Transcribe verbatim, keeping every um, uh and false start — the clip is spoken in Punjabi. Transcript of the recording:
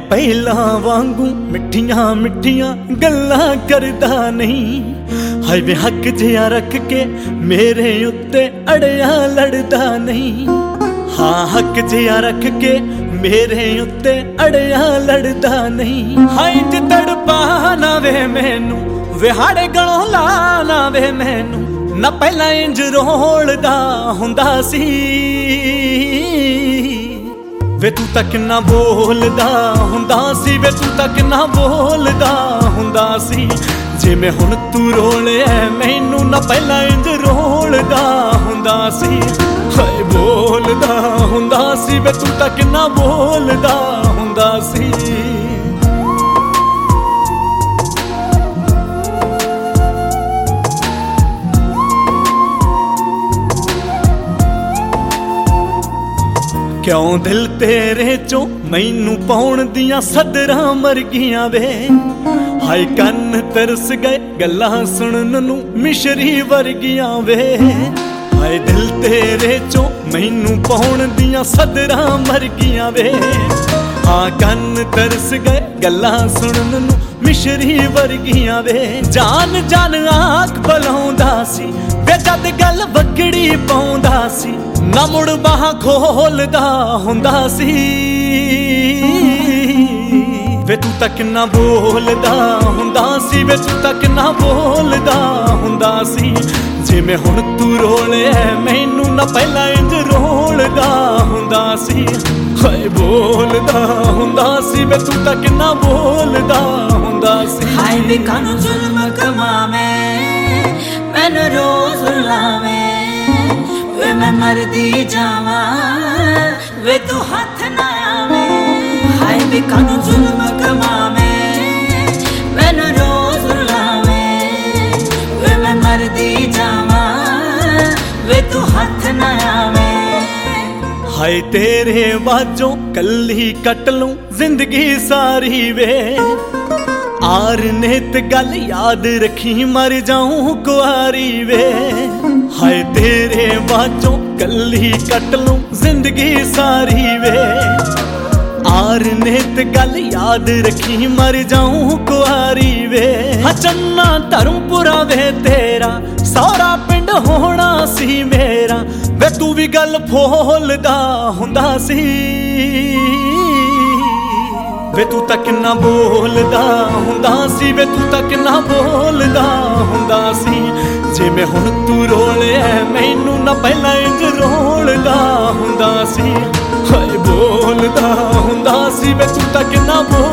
ਪਹਿਲਾਂ ਵਾਂਗੂ ਮਿੱਠੀਆਂ ਮਿੱਠੀਆਂ ਗੱਲਾਂ ਕਰਦਾ ਨਹੀਂ। ਹਾਏ ਵੇ ਹੱਕ ਜਿਹਾ ਰੱਖ ਕੇ ਮੇਰੇ ਉੱਤੇ ਅੜਿਆ ਲੜਦਾ ਨਹੀਂ। ਹਾਂ ਹੱਕ ਜਿਹਾ ਰੱਖ ਕੇ ਮੇਰੇ ਉੱਤੇ ਅੜਿਆ ਲੜਦਾ ਨਹੀਂ। ਹਾਏ ਤੇ ਤੜਪਾ ਨਾ ਵੇ ਮੈਨੂੰ ਵਿਹਾੜੇ ਗਲੋਂ ਲਾ ਨਾ ਵੇ ਮੈਨੂੰ। ਨਾ ਪਹਿਲਾਂ ਇੰਜ ਰੋਲਦਾ ਹੁੰਦਾ ਸੀ ਵੇ ਤੂੰ ਤਾਂ ਕਿੰਨਾ ਬੋਲਦਾ ਹੁੰਦਾ ਸੀ। ਵੇ ਤੂੰ ਤਾਂ ਕਿੰਨਾ ਬੋਲਦਾ ਹੁੰਦਾ ਸੀ। ਜਿਵੇਂ ਹੁਣ ਤੂੰ ਰੋਲਿਆ ਮੈਨੂੰ ਨਾ ਪਹਿਲਾਂ ਇੰਜ ਰੋਲਦਾ ਹੁੰਦਾ ਸੀ। ਹਾਏ ਬੋਲਦਾ ਹੁੰਦਾ ਸੀ ਵੇ ਤੂੰ ਤਾਂ ਕਿੰਨਾ ਬੋਲਦਾ ਹੁੰਦਾ ਸੀ। ਕਿਉਂ ਦਿਲ ਤੇਰੇ ਚੋਂ ਮੈਨੂੰ ਪਾਉਣ ਦੀਆਂ ਸਦਰਾਂ ਮਰ ਗਈਆਂ ਵੇ। ਹਾਏ ਕੰਨ ਤਰਸ ਗਏ ਗੱਲਾਂ ਸੁਣਨ ਨੂੰ ਮਿਸ਼ਰੀ ਵਰਗੀਆਂ ਵੇ। ਹਾਏ ਦਿਲ ਤੇਰੇ ਚੋਂ ਮੈਨੂੰ ਪਾਉਣ ਦੀਆਂ ਸਦਰਾਂ ਮਰ ਗਈਆਂ ਵੇ। ਹਾਂ ਕੰਨ ਤਰਸ ਗਏ ਗੱਲਾਂ ਸੁਣਨ ਨੂੰ ਮਿਸ਼ਰੀ ਵਰਗੀਆਂ ਵੇ। ਜਾਨ ਜਾਨ ਆਖ ਬੁਲਾਉਂਦਾ ਸੀ ਵੇ ਜਦ ਗੱਲ ਵਗੜੀ ਪਾਉਂਦਾ ਸੀ। ਨਾ ਮੁੜ ਬਾਹਾਂ ਖੋਲਦਾ ਹੁੰਦਾ ਸੀ ਵੇ ਤੂੰ ਤਾਂ ਕਿੰਨਾ ਬੋਲਦਾ ਹੁੰਦਾ ਸੀ। ਵੇ ਤੂੰ ਤਾਂ ਕਿੰਨਾ ਬੋਲਦਾ ਹੁੰਦਾ ਸੀ। ਜਿਵੇਂ ਹੁਣ ਤੂੰ ਰੋਲਿਆ ਮੈਨੂੰ ਨਾ ਪਹਿਲਾਂ ਇੰਜ ਰੋਲਦਾ ਹੁੰਦਾ ਸੀ। ਹਾਏ ਬੋਲਦਾ ਹੁੰਦਾ ਸੀ ਵੇ ਤੂੰ ਤਾਂ ਕਿੰਨਾ ਬੋਲਦਾ ਹੁੰਦਾ ਸੀ। ਹਾਏ ਵੇ ਕਾਨੂੰ ਜ਼ੁਲਮ ਕਮਾਵੇਂ ਮੈਨੂੰ ਰੋਜ਼ ਰੁਲਾਵੇਂ ਵੇ ਮੈਂ ਮਰਦੀ ਜਾਵਾਂ ਵੇ ਤੂੰ ਹੱਥ ਨਾ ਆਵੇਂ। ਹਾਏ ਵੇ ਕਾਨੂੰ ਜ਼ੁਲਮ ਕਮਾਵੇਂ ਮੈਨੂੰ ਰੋਜ਼ ਰੁਲਾਵੇਂ ਵੇ ਮੈਂ ਮਰਦੀ ਜਾਵਾਂ ਵੇ ਤੂੰ ਹੱਥ ਨਾ ਆਵੇਂ। ਹਾਏ ਤੇਰੇ ਬਾਝੋਂ ਕੱਲੀ ਕੱਟ ਲੂੰ ਜ਼ਿੰਦਗੀ ਸਾਰੀ ਵੇ। ਆਰ ਨੇਤ ਗੱਲ ਯਾਦ ਰੱਖੀ ਮਰ ਜਾਊਂ ਕੁਆਰੀ ਵੇ। ਹਾਏ ਤੇਰੇ ਬਾਝੋਂ ਕੱਲੀ ਕੱਟ ਲੂੰ ਜ਼ਿੰਦਗੀ ਸਾਰੀ ਵੇ। ਆਰ ਨੇਤ ਗੱਲ ਯਾਦ ਰੱਖੀ ਮਰ ਜਾਊਂ ਕੁਆਰੀ ਵੇ। ਹਾਂ ਚੰਨਾ ਧਰਮਪੁਰਾ ਵੇ ਤੇਰਾ ਸਹੁਰਾ ਪਿੰਡ ਹੋਣਾ ਸੀ ਮੇਰਾ। ਵੇ ਤੂੰ ਵੀ ਗੱਲ ਫੋਲਦਾ ਹੁੰਦਾ ਸੀ ਵੇ ਤੂੰ ਤਾਂ ਕਿੰਨਾ ਬੋਲਦਾ ਹੁੰਦਾ ਸੀ। ਵੇ ਤੂੰ ਤਾਂ ਕਿੰਨਾ ਬੋਲਦਾ ਹੁੰਦਾ ਸੀ। ਜਿਵੇਂ ਹੁਣ ਤੂੰ ਰੋਲਿਆ ਮੈਨੂੰ ਨਾ ਪਹਿਲਾਂ ਇੰਜ ਰੋਲਦਾ ਹੁੰਦਾ ਸੀ। ਹਾਏ ਬੋਲਦਾ ਹੁੰਦਾ ਸੀ ਵੇ ਤੂੰ ਤਾਂ ਕਿੰਨਾ